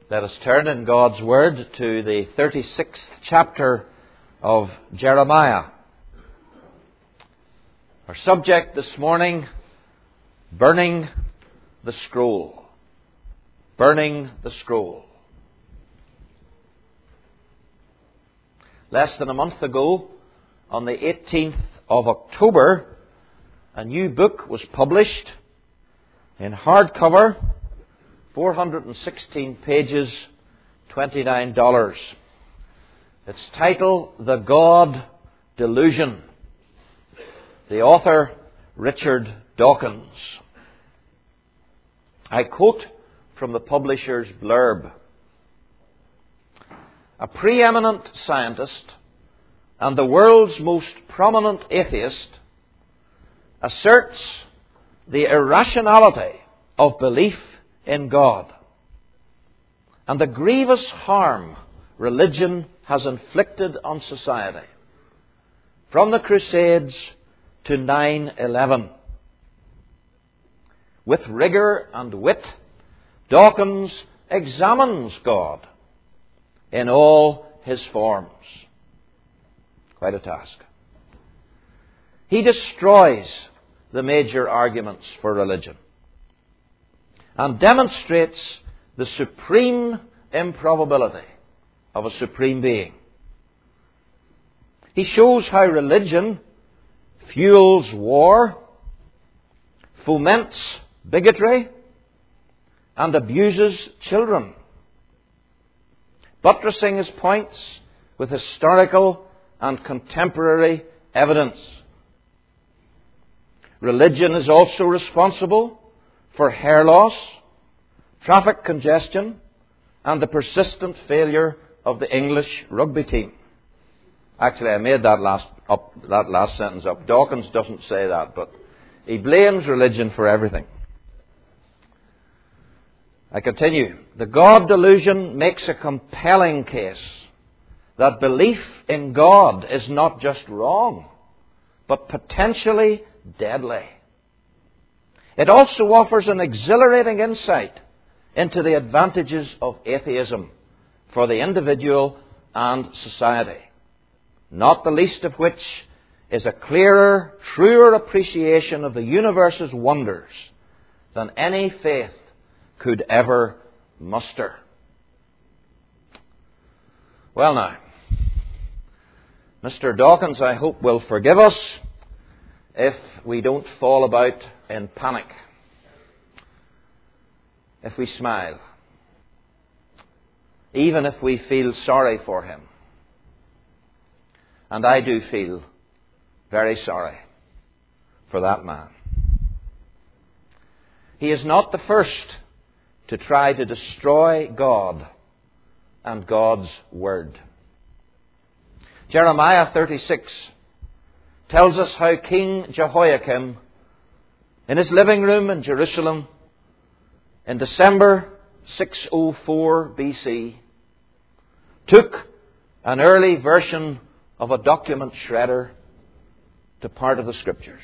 Let us turn in God's Word to the 36th chapter of Jeremiah. Our subject this morning, burning the scroll. Burning the scroll. Less than a month ago, on the 18th of October, a new book was published in hardcover, 416 pages, $29. Its title, The God Delusion. The author, Richard Dawkins. I quote from the publisher's blurb. A preeminent scientist and the world's most prominent atheist asserts the irrationality of belief in God and the grievous harm religion has inflicted on society, from the Crusades to 9/11. With rigour and wit, Dawkins examines God in all his forms. Quite a task. He destroys the major arguments for religion and demonstrates the supreme improbability of a supreme being. He shows how religion fuels war, foments bigotry, and abuses children, buttressing his points with historical and contemporary evidence. Religion is also responsible for hair loss, traffic congestion, and the persistent failure of the English rugby team. Actually, I made that last sentence up. Dawkins doesn't say that, but he blames religion for everything. I continue. The God delusion makes a compelling case that belief in God is not just wrong, but potentially deadly. It also offers an exhilarating insight into the advantages of atheism for the individual and society, not the least of which is a clearer, truer appreciation of the universe's wonders than any faith could ever muster. Well now, Mr. Dawkins, I hope, will forgive us if we don't fall about in panic, if we smile, even if we feel sorry for him. And I do feel very sorry for that man. He is not the first to try to destroy God and God's Word. Jeremiah 36 tells us how King Jehoiakim, in his living room in Jerusalem, in December 604 BC, took an early version of a document shredder to part of the Scriptures.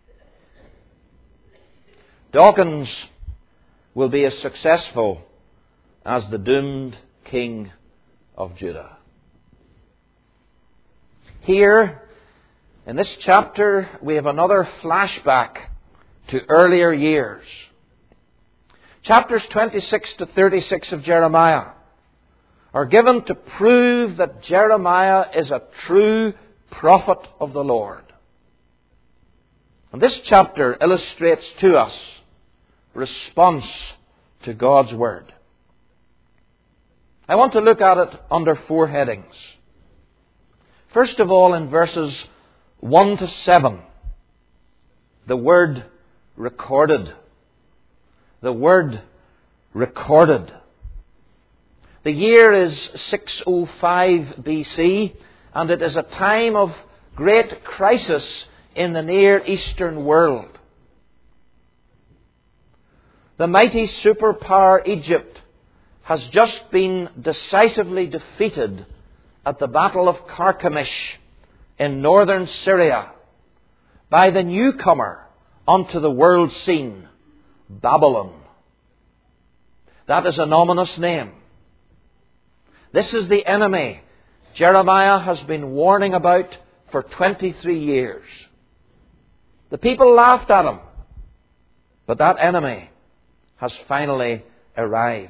Dawkins will be as successful as the doomed king of Judah. Here, in this chapter, we have another flashback to earlier years. Chapters 26 to 36 of Jeremiah are given to prove that Jeremiah is a true prophet of the Lord. And this chapter illustrates to us response to God's Word. I want to look at it under four headings. First of all, in verses 1 to 7, the word recorded. The word recorded. The year is 605 BC, and it is a time of great crisis in the Near Eastern world. The mighty superpower Egypt has just been decisively defeated at the Battle of Carchemish in northern Syria by the newcomer onto the world scene, Babylon. That is an ominous name. This is the enemy Jeremiah has been warning about for 23 years. The people laughed at him, but that enemy has finally arrived.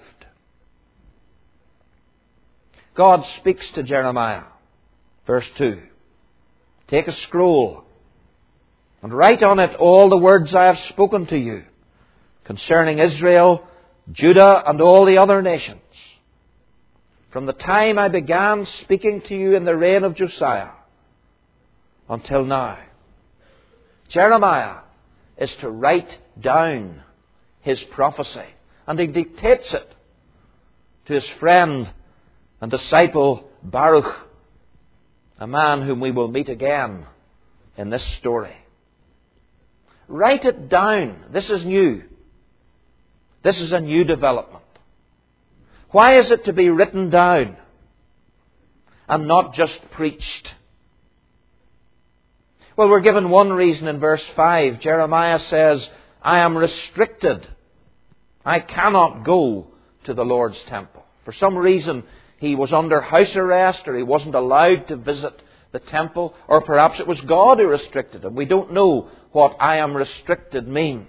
God speaks to Jeremiah. Verse 2. Take a scroll and write on it all the words I have spoken to you concerning Israel, Judah, and all the other nations, from the time I began speaking to you in the reign of Josiah until now. Jeremiah is to write down his prophecy, and he dictates it to his friend and disciple Baruch, a man whom we will meet again in this story. Write it down. This is new. This is a new development. Why is it to be written down and not just preached? Well, we're given one reason in verse 5. Jeremiah says, I am restricted. I cannot go to the Lord's temple. For some reason, he was under house arrest, or he wasn't allowed to visit the temple, or perhaps it was God who restricted him. We don't know what I am restricted means.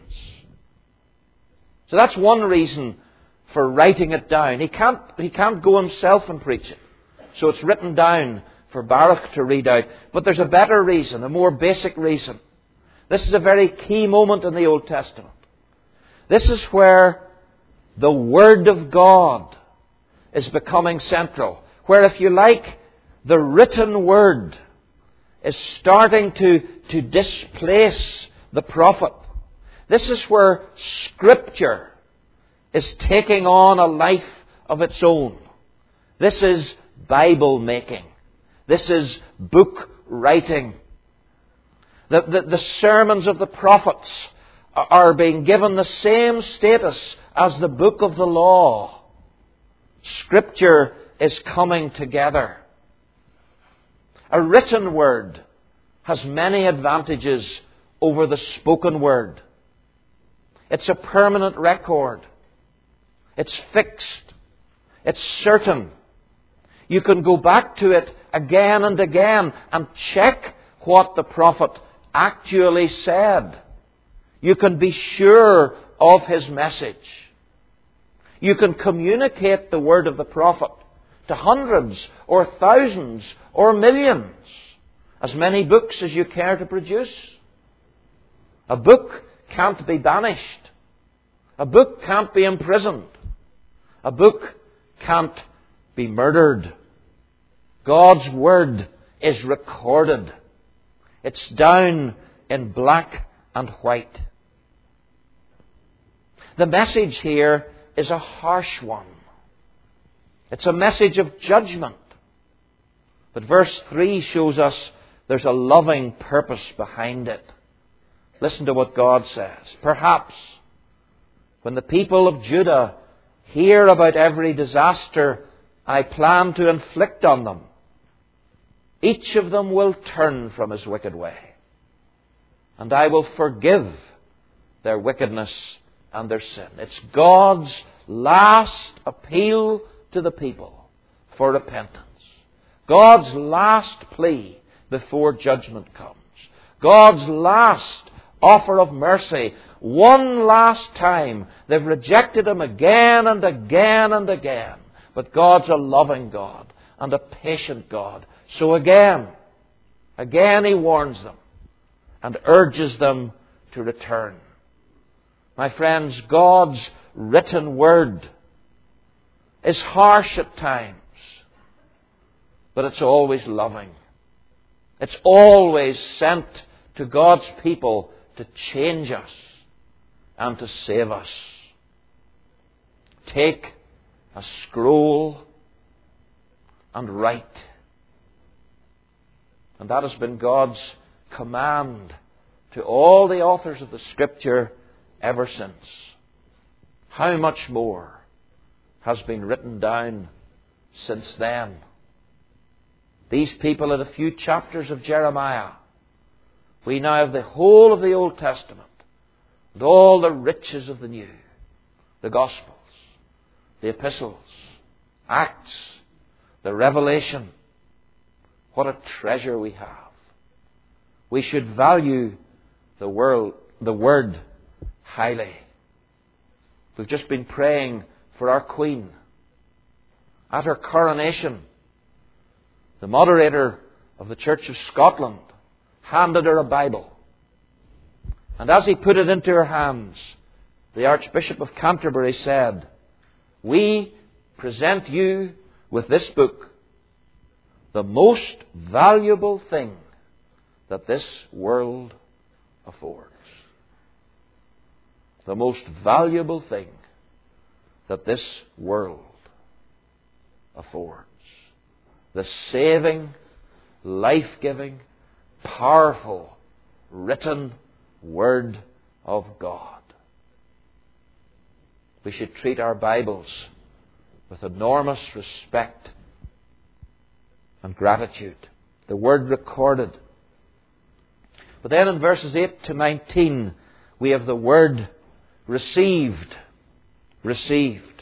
So that's one reason for writing it down. He can't go himself and preach it. So it's written down for Baruch to read out. But there's a better reason, a more basic reason. This is a very key moment in the Old Testament. This is where the Word of God is becoming central. Where, if you like, the written Word is starting to displace the prophet. This is where Scripture is taking on a life of its own. This is Bible making. This is book writing. The sermons of the prophets are being given the same status as the book of the law. Scripture is coming together. A written word has many advantages over the spoken word. It's a permanent record. It's fixed. It's certain. You can go back to it again and again and check what the prophet actually said. You can be sure of his message. You can communicate the word of the prophet to hundreds or thousands or millions, as many books as you care to produce. A book can't be banished. A book can't be imprisoned. A book can't be murdered. God's Word is recorded. It's down in black and white. The message here is a harsh one. It's a message of judgment. But verse 3 shows us there's a loving purpose behind it. Listen to what God says. Perhaps when the people of Judah hear about every disaster I plan to inflict on them, each of them will turn from his wicked way, and I will forgive their wickedness and their sin. It's God's last appeal to the people for repentance. God's last plea before judgment comes. God's last offer of mercy. One last time. They've rejected Him again and again and again. But God's a loving God and a patient God. So again He warns them and urges them to return. My friends, God's written word is harsh at times, but it's always loving. It's always sent to God's people to change us and to save us. Take a scroll and write. And that has been God's command to all the authors of the Scripture ever since. How much more has been written down since then? These people had a few chapters of Jeremiah. We now have the whole of the Old Testament and all the riches of the New. The Gospels, the Epistles, Acts, the revelation. What a treasure we have. We should value the Word highly. We've just been praying for our Queen. At her coronation, the moderator of the Church of Scotland handed her a Bible. And as he put it into her hands, the Archbishop of Canterbury said, "We present you with this book, the most valuable thing that this world affords." The most valuable thing that this world affords. The saving, life-giving, powerful, written Word of God. We should treat our Bibles with enormous respect and gratitude. The Word recorded. But then in verses 8 to 19, we have the word received. Received.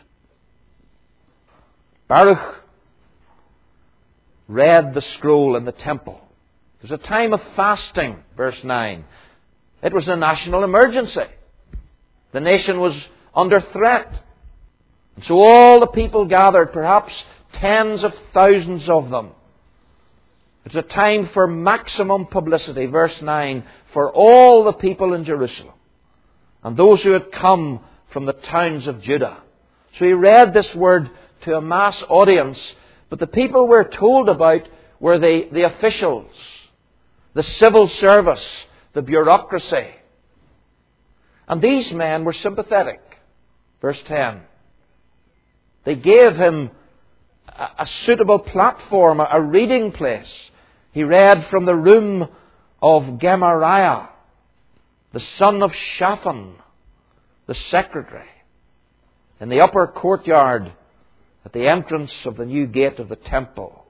Baruch read the scroll in the temple. It was a time of fasting, verse 9. It was a national emergency. The nation was under threat. And so all the people gathered, perhaps tens of thousands of them. It's a time for maximum publicity, verse 9, for all the people in Jerusalem and those who had come from the towns of Judah. So he read this word to a mass audience, but the people we're told about were the officials, the civil service, the bureaucracy. And these men were sympathetic. Verse 10. They gave him a suitable platform, a reading place. He read from the room of Gemariah, the son of Shaphan, the secretary, in the upper courtyard at the entrance of the new gate of the temple.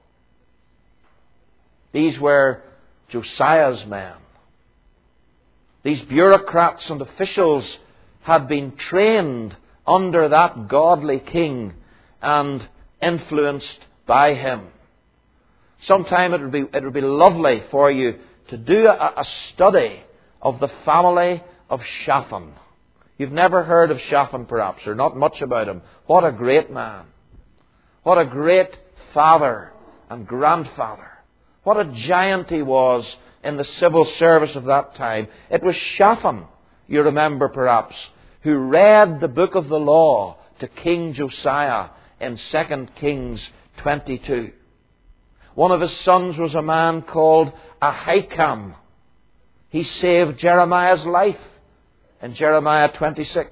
These were Josiah's men. These bureaucrats and officials had been trained under that godly king and influenced by him. Sometime it would be lovely for you to do a study of the family of Shaphan. You've never heard of Shaphan perhaps, or not much about him. What a great man. What a great father and grandfather. What a giant he was in the civil service of that time. It was Shaphan, you remember perhaps, who read the book of the law to King Josiah in 2 Kings 22. One of his sons was a man called Ahikam. He saved Jeremiah's life in Jeremiah 26.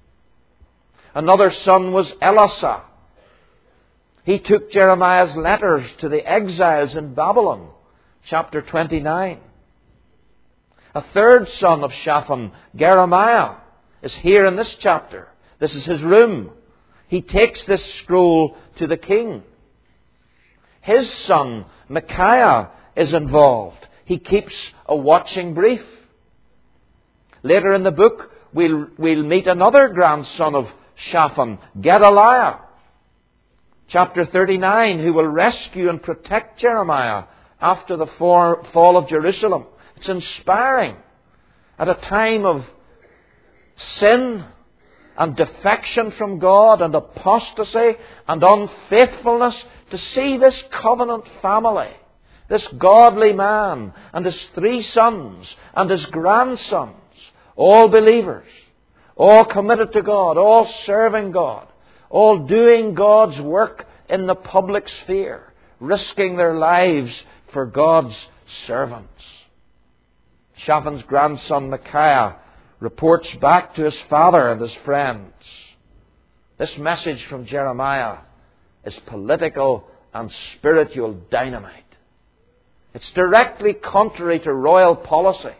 Another son was Elisha. He took Jeremiah's letters to the exiles in Babylon, chapter 29. A third son of Shaphan, Jeremiah, is here in this chapter. This is his room. He takes this scroll to the king. His son, Micaiah, is involved. He keeps a watching brief. Later in the book, we'll meet another grandson of Shaphan, Gedaliah, chapter 39, who will rescue and protect Jeremiah after the fall of Jerusalem. It's inspiring. At a time of sin and defection from God and apostasy and unfaithfulness, to see this covenant family, this godly man and his 3 sons and his grandsons, all believers, all committed to God, all serving God, all doing God's work in the public sphere, risking their lives for God's servants. Shaphan's grandson Micaiah reports back to his father and his friends. This message from Jeremiah is political and spiritual dynamite. It's directly contrary to royal policy.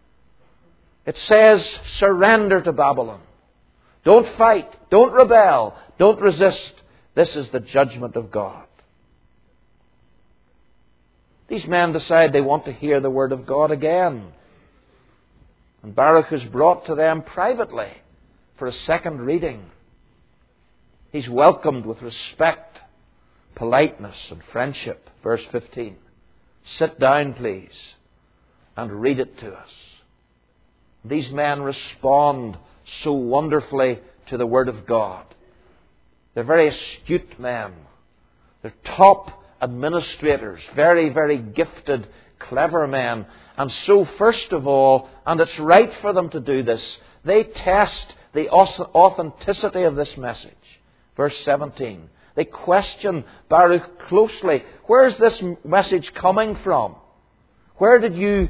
It says, surrender to Babylon. Don't fight. Don't rebel. Don't resist. This is the judgment of God. These men decide they want to hear the word of God again. And Baruch is brought to them privately for a second reading. He's welcomed with respect politeness and friendship. Verse 15. Sit down, please, and read it to us. These men respond so wonderfully to the Word of God. They're very astute men. They're top administrators, very, very gifted, clever men. And so, first of all, and it's right for them to do this, they test the authenticity of this message. Verse 17. They question Baruch closely. Where is this message coming from? How did you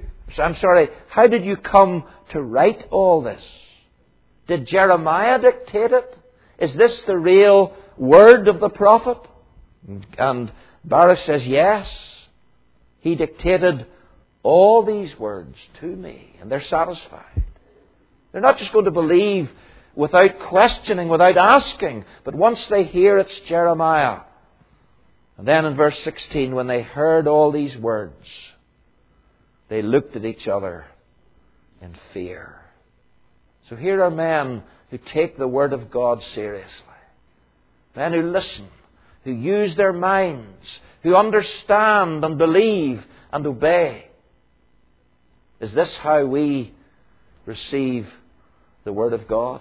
come to write all this? Did Jeremiah dictate it? Is this the real word of the prophet? And Baruch says, yes. He dictated all these words to me, and they're satisfied. They're not just going to believe without questioning, without asking, but once they hear it's Jeremiah. And then in verse 16, when they heard all these words, they looked at each other in fear. So here are men who take the Word of God seriously. Men who listen, who use their minds, who understand and believe and obey. Is this how we receive the Word of God?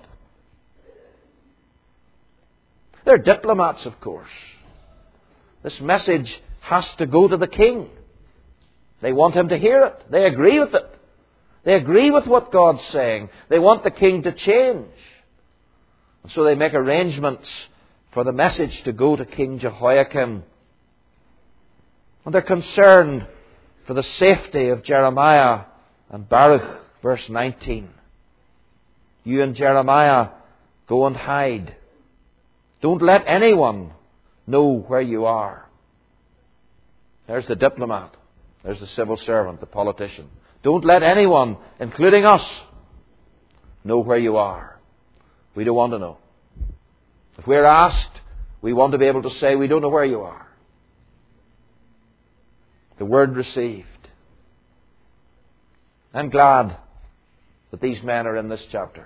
They're diplomats, of course. This message has to go to the king. They want him to hear it. They agree with it. They agree with what God's saying. They want the king to change. And so they make arrangements for the message to go to King Jehoiakim. And they're concerned for the safety of Jeremiah and Baruch. Verse 19. You and Jeremiah go and hide. Don't let anyone know where you are. There's the diplomat. There's the civil servant, the politician. Don't let anyone, including us, know where you are. We don't want to know. If we're asked, we want to be able to say, we don't know where you are. The word received. I'm glad that these men are in this chapter.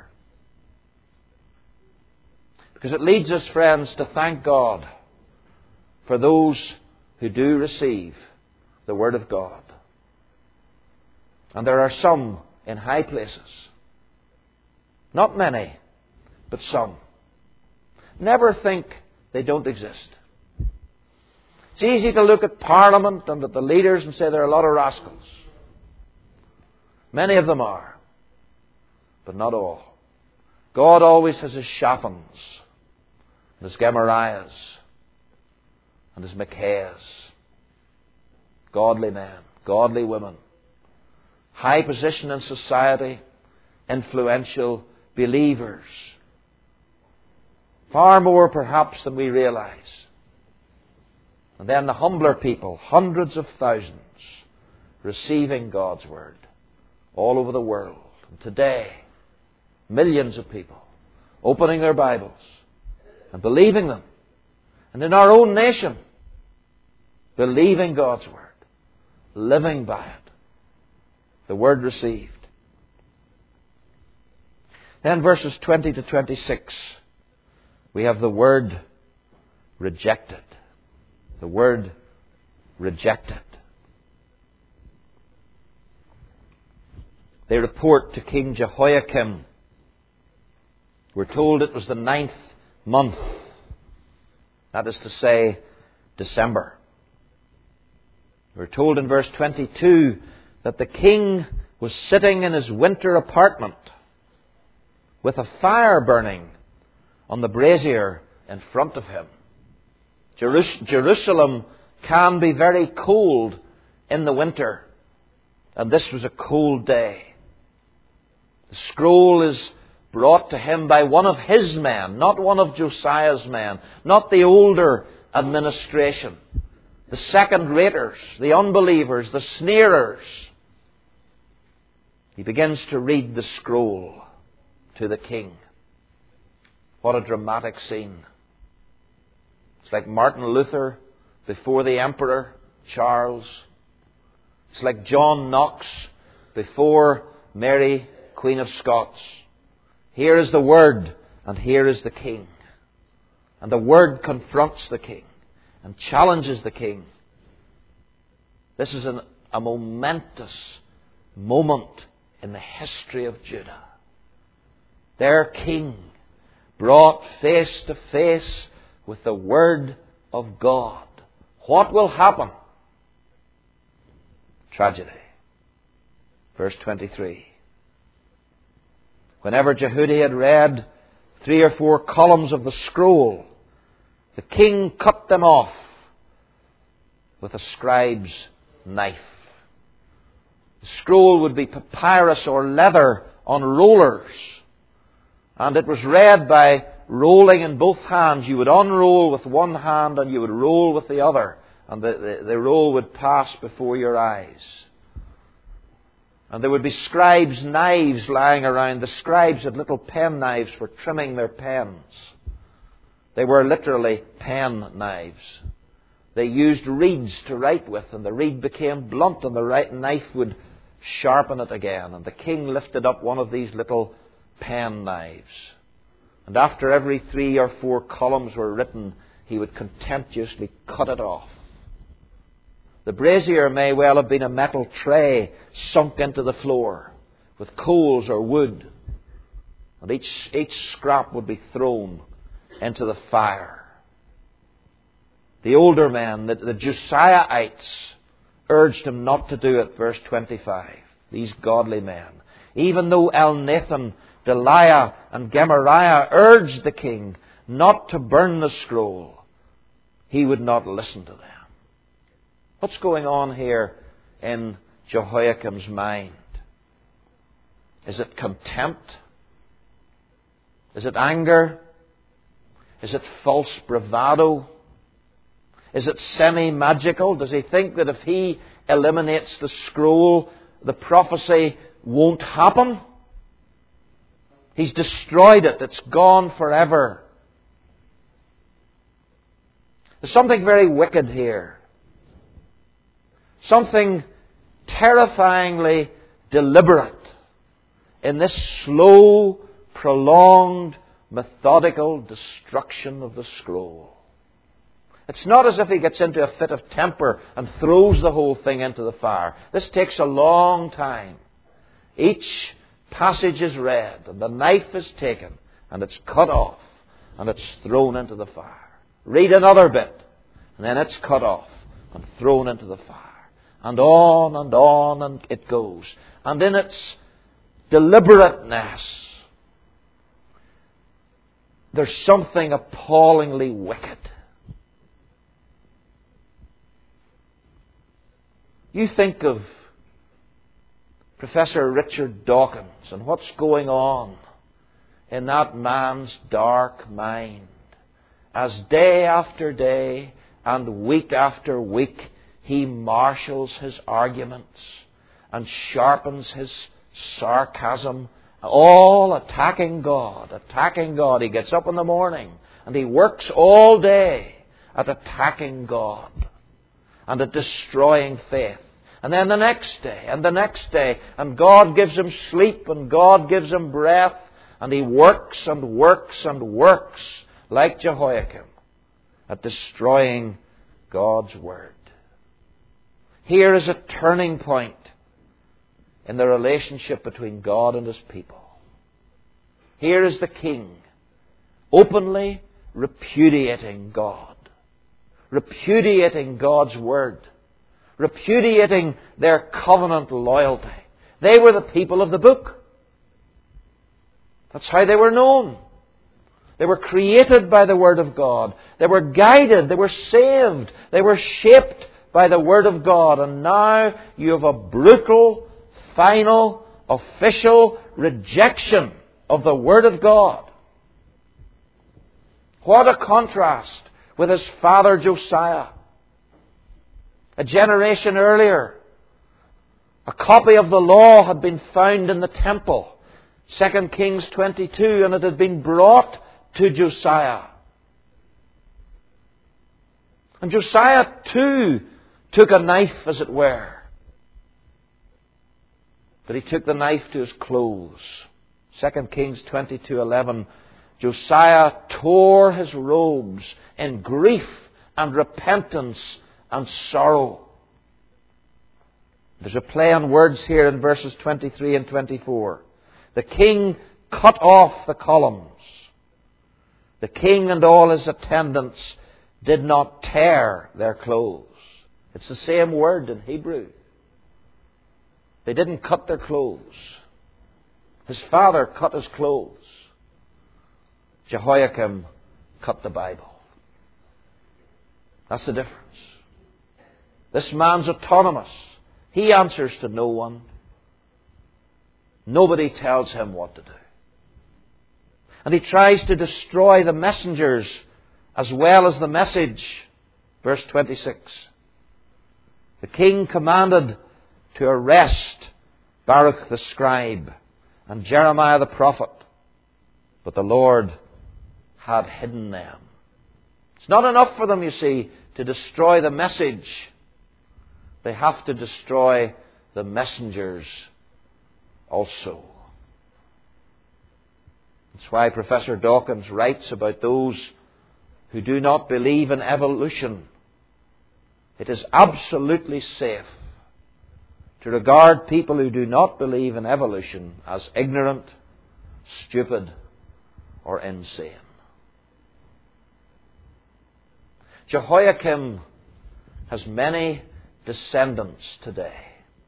Because it leads us, friends, to thank God for those who do receive the Word of God. And there are some in high places. Not many, but some. Never think they don't exist. It's easy to look at Parliament and at the leaders and say there are a lot of rascals. Many of them are, but not all. God always has his Shaphans, and his Gemariahs, and his Micaiahs. Godly men, godly women, high position in society, influential believers. Far more perhaps than we realize. And then the humbler people, hundreds of thousands, receiving God's Word all over the world. And today, millions of people opening their Bibles and believing them. And in our own nation, believing God's Word, living by it. The Word received. Then verses 20 to 26, we have the word rejected. The word rejected. They report to King Jehoiakim. We're told it was the 9th month. That is to say, December. We're told in verse 22 that the king was sitting in his winter apartment with a fire burning on the brazier in front of him. Jerusalem can be very cold in the winter, and this was a cold day. The scroll is brought to him by one of his men, not one of Josiah's men, not the older administration, the second-raters, the unbelievers, the sneerers. He begins to read the scroll to the king. What a dramatic scene. It's like Martin Luther before the Emperor Charles. It's like John Knox before Mary, Queen of Scots. Here is the Word, and here is the king. And the Word confronts the king. and challenges the king. This is a momentous moment in the history of Judah. Their king brought face to face with the Word of God. What will happen? Tragedy. Verse 23. Whenever Jehudi had read 3 or 4 columns of the scroll, the king cut them off with a scribe's knife. The scroll would be papyrus or leather on rollers, and it was read by rolling in both hands. You would unroll with one hand and you would roll with the other, and the roll would pass before your eyes. And there would be scribes' knives lying around. The scribes had little pen knives for trimming their pens. They were literally pen knives. They used reeds to write with, and the reed became blunt, and the knife would sharpen it again. And the king lifted up one of these little pen knives. And after every 3 or 4 columns were written, he would contemptuously cut it off. The brazier may well have been a metal tray sunk into the floor with coals or wood. And each scrap would be thrown into the fire. The older men, the Josiahites, urged him not to do it, verse 25. These godly men. Even though Elnathan, Delaiah and Gemariah urged the king not to burn the scroll, he would not listen to them. What's going on here in Jehoiakim's mind? Is it contempt? Is it anger? Is it false bravado? Is it semi-magical? Does he think that if he eliminates the scroll, the prophecy won't happen? He's destroyed it. It's gone forever. There's something very wicked here. Something terrifyingly deliberate in this slow, prolonged, methodical destruction of the scroll. It's not as if he gets into a fit of temper and throws the whole thing into the fire. This takes a long time. Each passage is read, and the knife is taken, and it's cut off, and it's thrown into the fire. Read another bit, and then it's cut off and thrown into the fire. And on and it goes. And in its deliberateness, there's something appallingly wicked. You think of Professor Richard Dawkins and what's going on in that man's dark mind as day after day and week after week he marshals his arguments and sharpens his sarcasm, all attacking God, attacking God. He gets up in the morning and he works all day at attacking God and at destroying faith. And then the next day, and the next day, and God gives him sleep, and God gives him breath, and he works and works and works, like Jehoiakim, at destroying God's Word. Here is a turning point in the relationship between God and His people. Here is the king openly repudiating God, repudiating God's Word, repudiating their covenant loyalty. They were the people of the book. That's how they were known. They were created by the Word of God. They were guided. They were saved. They were shaped by the Word of God. And now you have a brutal, final, official rejection of the Word of God. What a contrast with his father Josiah. A generation earlier, a copy of the law had been found in the temple. 2 Kings 22, and it had been brought to Josiah. And Josiah too took a knife, as it were. But he took the knife to his clothes. 2 Kings 22:11. Josiah tore his robes in grief and repentance and sorrow. There's a play on words here in verses 23 and 24. The king cut off the columns. The king and all his attendants did not tear their clothes. It's the same word in Hebrew. They didn't cut their clothes. His father cut his clothes. Jehoiakim cut the Bible. That's the difference. This man's autonomous. He answers to no one. Nobody tells him what to do. And he tries to destroy the messengers as well as the message. Verse 26. The king commanded to arrest Baruch the scribe and Jeremiah the prophet, but the Lord had hidden them. It's not enough for them, you see, to destroy the message. They have to destroy the messengers also. That's why Professor Dawkins writes about those who do not believe in evolution. It is absolutely safe to regard people who do not believe in evolution as ignorant, stupid, or insane. Jehoiakim has many descendants today.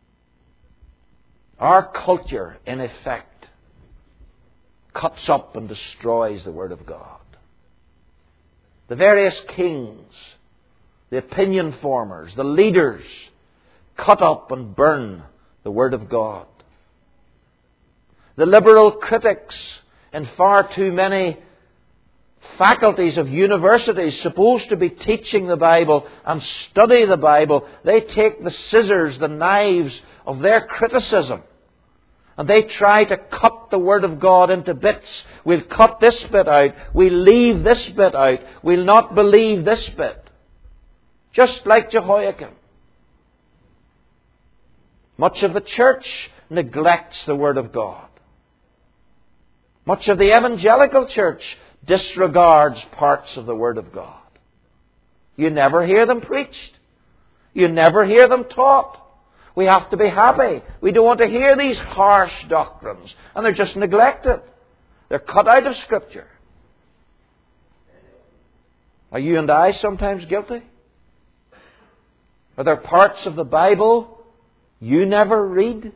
Our culture, in effect, cuts up and destroys the Word of God. The various kings, the opinion formers, the leaders, cut up and burn the Word of God. The liberal critics in far too many faculties of universities supposed to be teaching the Bible and study the Bible, they take the scissors, the knives of their criticism, and they try to cut the Word of God into bits. We'll cut this bit out. We'll leave this bit out. We'll not believe this bit. Just like Jehoiakim. Much of the church neglects the Word of God. Much of the evangelical church disregards parts of the Word of God. You never hear them preached. You never hear them taught. We have to be happy. We don't want to hear these harsh doctrines. And they're just neglected. They're cut out of Scripture. Are you and I sometimes guilty? Are there parts of the Bible you never read?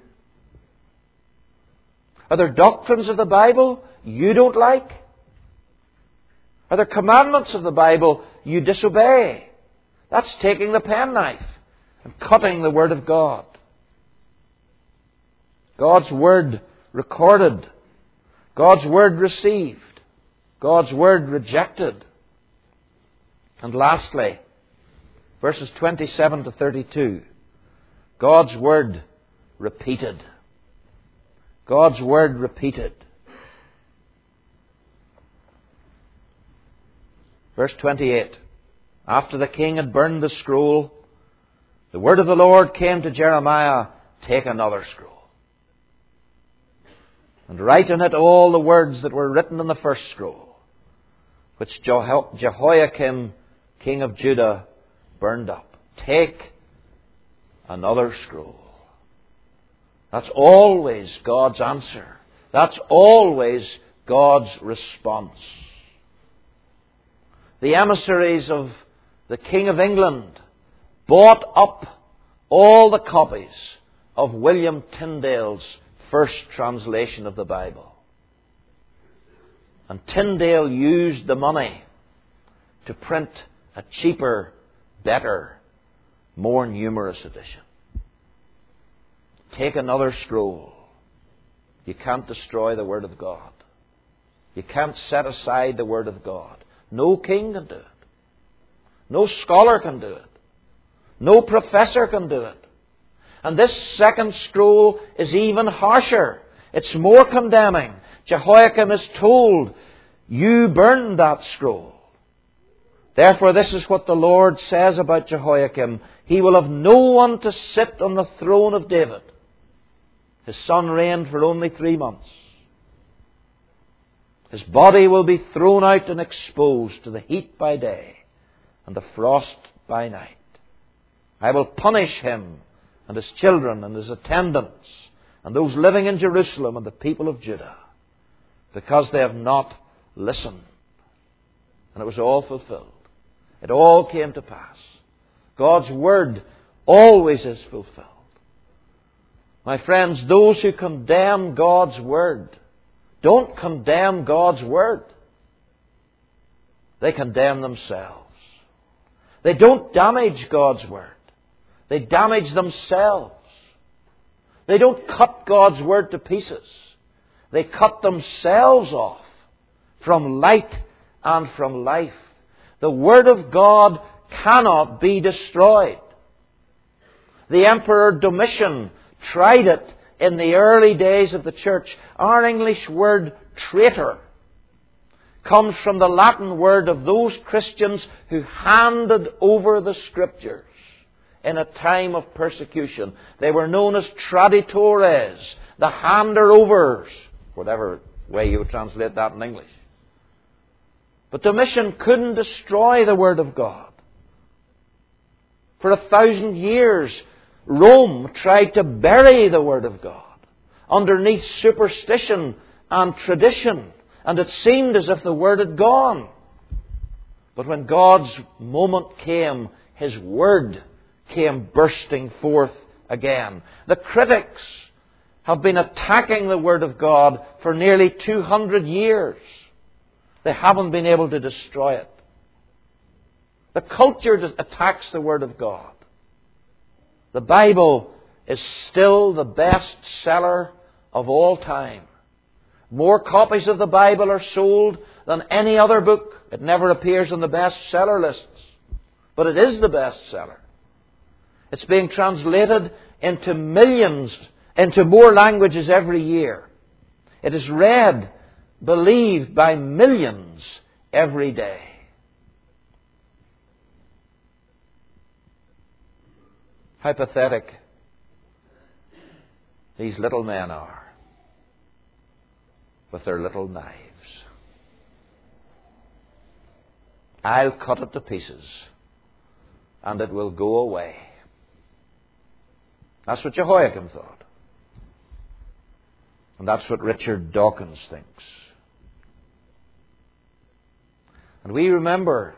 Are there doctrines of the Bible you don't like? Are there commandments of the Bible you disobey? That's taking the penknife and cutting the Word of God. God's Word recorded. God's Word received. God's Word rejected. And lastly, verses 27 to 32. God's Word repeated. God's Word repeated. Verse 28. After the king had burned the scroll, the word of the Lord came to Jeremiah, take another scroll, and write in it all the words that were written in the first scroll, which Jehoiakim, king of Judah, burned up. Take another scroll. That's always God's answer. That's always God's response. The emissaries of the King of England bought up all the copies of William Tyndale's first translation of the Bible. And Tyndale used the money to print a cheaper, better, more numerous edition. Take another scroll. You can't destroy the Word of God. You can't set aside the Word of God. No king can do it. No scholar can do it. No professor can do it. And this second scroll is even harsher. It's more condemning. Jehoiakim is told, you burned that scroll. Therefore, this is what the Lord says about Jehoiakim. He will have no one to sit on the throne of David. His son reigned for only 3 months. His body will be thrown out and exposed to the heat by day and the frost by night. I will punish him and his children and his attendants and those living in Jerusalem and the people of Judah, because they have not listened. And it was all fulfilled. It all came to pass. God's word always is fulfilled. My friends, those who condemn God's word don't condemn God's word. They condemn themselves. They don't damage God's word. They damage themselves. They don't cut God's word to pieces. They cut themselves off from light and from life. The word of God cannot be destroyed. The Emperor Domitian tried it in the early days of the church. Our English word traitor comes from the Latin word of those Christians who handed over the Scriptures in a time of persecution. They were known as traditores, the hander-overs, whatever way you would translate that in English. But Domitian couldn't destroy the Word of God. For 1,000 years, Rome tried to bury the Word of God underneath superstition and tradition, and it seemed as if the Word had gone. But when God's moment came, His Word came bursting forth again. The critics have been attacking the Word of God for nearly 200 years. They haven't been able to destroy it. The culture attacks the Word of God. The Bible is still the best seller of all time. More copies of the Bible are sold than any other book. It never appears on the bestseller lists, but it is the bestseller. It's being translated into millions, into more languages every year. It is read, believed by millions every day. How pathetic these little men are with their little knives. I'll cut it to pieces and it will go away. That's what Jehoiakim thought. And that's what Richard Dawkins thinks. And we remember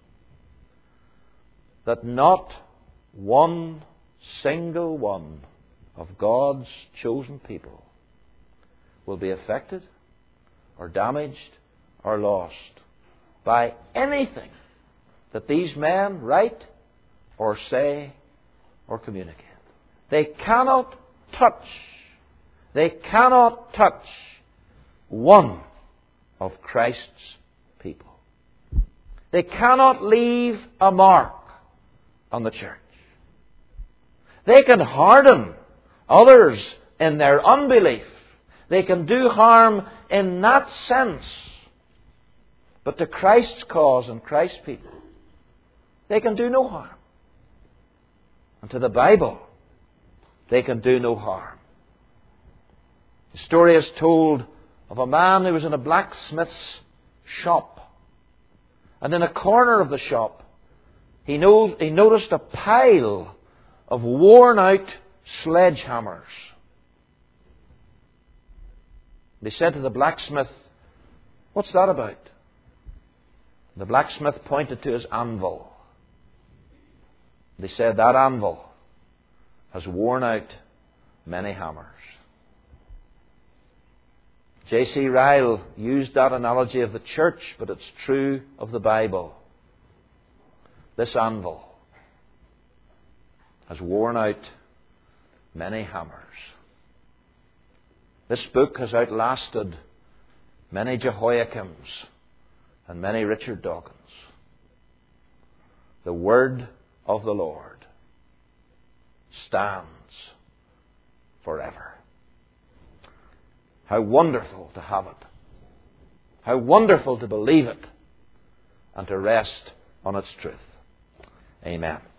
that not one single one of God's chosen people will be affected or damaged or lost by anything that these men write or say or communicate. They cannot touch one of Christ's people. They cannot leave a mark on the church. They can harden others in their unbelief. They can do harm in that sense. But to Christ's cause and Christ's people, they can do no harm. And to the Bible, they can do no harm. The story is told of a man who was in a blacksmith's shop. And in a corner of the shop, he noticed a pile of worn-out sledgehammers. They said to the blacksmith, "What's that about?" The blacksmith pointed to his anvil. They said, "That anvil has worn out many hammers." J.C. Ryle used that analogy of the church, but it's true of the Bible. This anvil has worn out many hammers. This book has outlasted many Jehoiakims and many Richard Dawkins. The word of the Lord stands forever. How wonderful to have it. How wonderful to believe it and to rest on its truth. Amen.